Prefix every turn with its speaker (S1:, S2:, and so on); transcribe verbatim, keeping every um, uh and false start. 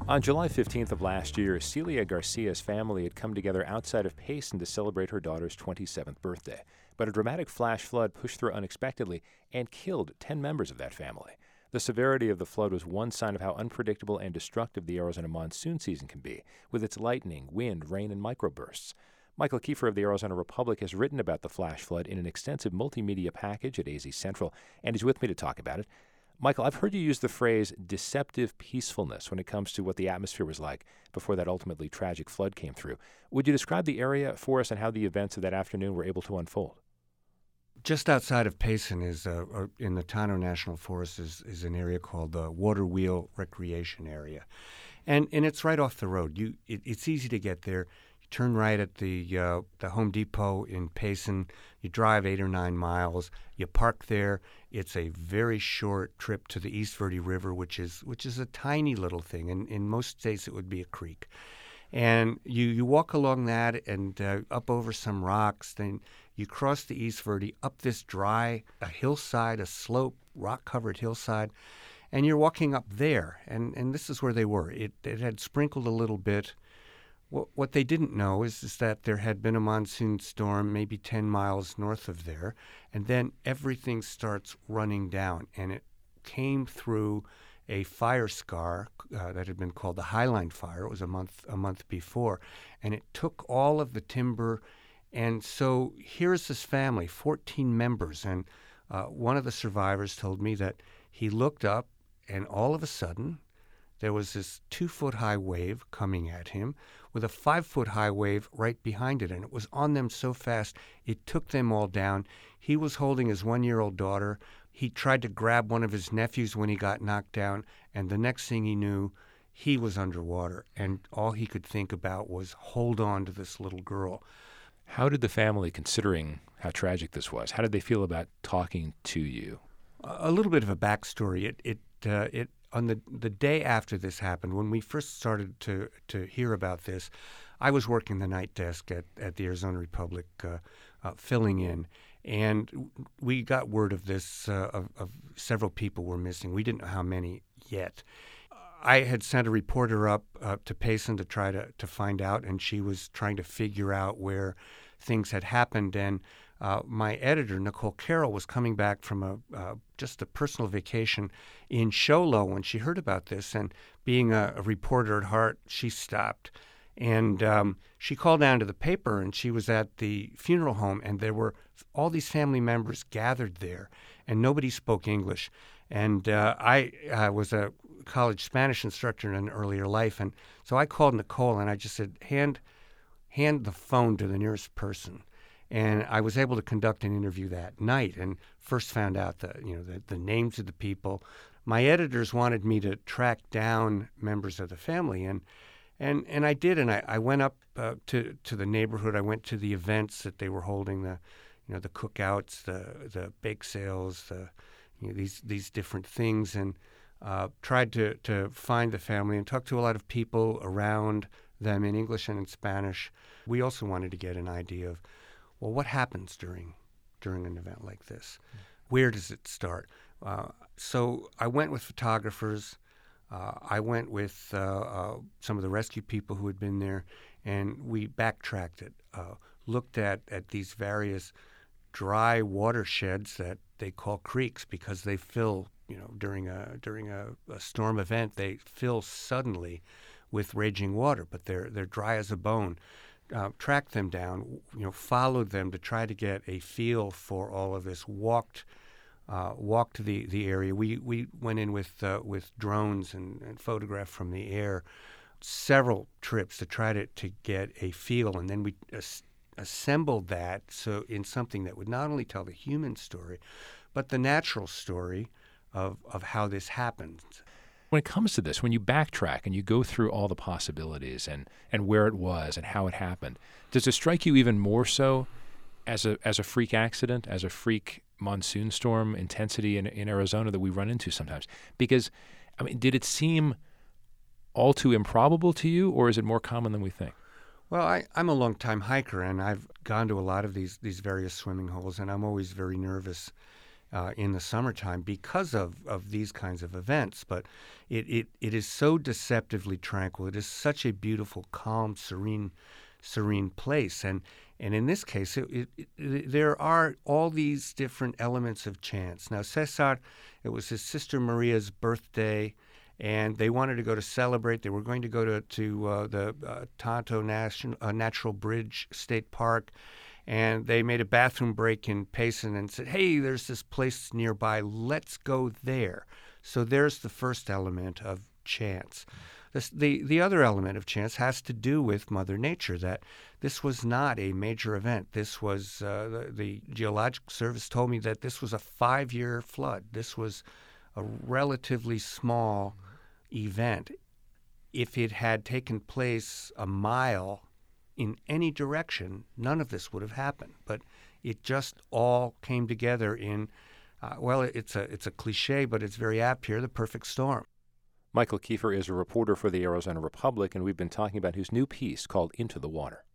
S1: On July fifteenth of last year, Celia Garcia's family had come together outside of Payson to celebrate her daughter's twenty-seventh birthday. But a dramatic flash flood pushed through unexpectedly and killed ten members of that family. The severity of the flood was one sign of how unpredictable and destructive the Arizona monsoon season can be, with its lightning, wind, rain, and microbursts. Michael Kiefer of the Arizona Republic has written about the flash flood in an extensive multimedia package at A Z Central, and he's with me to talk about it. Michael, I've heard you use the phrase deceptive peacefulness when it comes to what the atmosphere was like before that ultimately tragic flood came through. Would you describe the area for us and how the events of that afternoon were able to unfold?
S2: Just outside of Payson is, uh, or in the Tano National Forest, is, is an area called the Water Wheel Recreation Area. And and it's right off the road. You it, It's easy to get there. You turn right at the uh, the Home Depot in Payson. You drive eight or nine miles. You park there. It's a very short trip to the East Verde River, which is which is a tiny little thing. In in most states, it would be a creek. And you, you walk along that and uh, up over some rocks. Then you cross the East Verde up this dry a hillside, a slope, rock-covered hillside, and you're walking up there. And, and this is where they were. It it had sprinkled a little bit. What, what they didn't know is, is that there had been a monsoon storm maybe ten miles north of there, and then everything starts running down, and it came through a fire scar uh, that had been called the Highline Fire. It was a month a month before, and it took all of the timber. And so here's this family, fourteen members, and uh, one of the survivors told me that he looked up, and all of a sudden, there was this two-foot-high wave coming at him with a five-foot-high wave right behind it, and it was on them so fast, it took them all down. He was holding his one-year-old daughter. He tried to grab one of his nephews when he got knocked down, and the next thing he knew, he was underwater, and all he could think about was hold on to this little girl.
S1: How did the family, considering how tragic this was, how did they feel about talking to you?
S2: A little bit of a backstory. It it uh, it on the the day after this happened, when we first started to to hear about this, I was working the night desk at, at the Arizona Republic, uh, uh, filling in, and we got word of this. Uh, of, of several people were missing. We didn't know how many yet. I had sent a reporter up uh, to Payson to try to, to find out, and she was trying to figure out where things had happened. And uh, my editor, Nicole Carroll, was coming back from a uh, just a personal vacation in Show Low when she heard about this. And being a, a reporter at heart, she stopped. And um, she called down to the paper, and she was at the funeral home, and there were all these family members gathered there, and nobody spoke English. And uh, I uh, was a college Spanish instructor in an earlier life, and so I called Nicole, and I just said, hand hand the phone to the nearest person. And I was able to conduct an interview that night, and first found out the you know the, the names of the people. My editors wanted me to track down members of the family, and and and I did, and I, I went up uh, to to the neighborhood. I went to the events that they were holding, the you know the cookouts, the the bake sales, the you know, these these different things, and uh, tried to to find the family and talk to a lot of people around them in English and in Spanish. We also wanted to get an idea of, well, what happens during during an event like this? Mm. Where does it start? Uh, so I went with photographers. Uh, I went with uh, uh, some of the rescue people who had been there, and we backtracked it, uh, looked at, at these various dry watersheds that they call creeks because they fill, you know, during a during a, a storm event, they fill suddenly with raging water, but they're they're dry as a bone. Uh, tracked them down, you know, followed them to try to get a feel for all of this. Walked, uh, walked the, the area. We we went in with uh, with drones and, and photographed from the air. Several trips to try to, to get a feel, and then we as- assembled that so in something that would not only tell the human story, but the natural story of of how this happened.
S1: When it comes to this, when you backtrack and you go through all the possibilities and, and where it was and how it happened, does it strike you even more so as a as a freak accident, as a freak monsoon storm intensity in, in Arizona that we run into sometimes? Because, I mean, did it seem all too improbable to you, or is it more common than we think?
S2: Well, I, I'm a long-time hiker, and I've gone to a lot of these, these various swimming holes, and I'm always very nervous. uh, in the summertime because of, of these kinds of events. But it, it, it is so deceptively tranquil. It is such a beautiful, calm, serene, serene place. And and in this case, it, it, it, there are all these different elements of chance. Now, Cesar, it was his sister Maria's birthday, and they wanted to go to celebrate. They were going to go to, to uh, the uh, Tonto National, uh, Natural Bridge State Park, and they made a bathroom break in Payson and said, hey, there's this place nearby. Let's go there. So there's the first element of chance. This, the, the other element of chance has to do with Mother Nature, that this was not a major event. This was, uh, the, the Geological Service told me that this was a five-year flood. This was a relatively small event. If it had taken place a mile in any direction, none of this would have happened. But it just all came together in, uh, well, it's a, it's a cliche, but it's very apt here, the perfect storm.
S1: Michael Kiefer is a reporter for the Arizona Republic, and we've been talking about his new piece called Into the Water.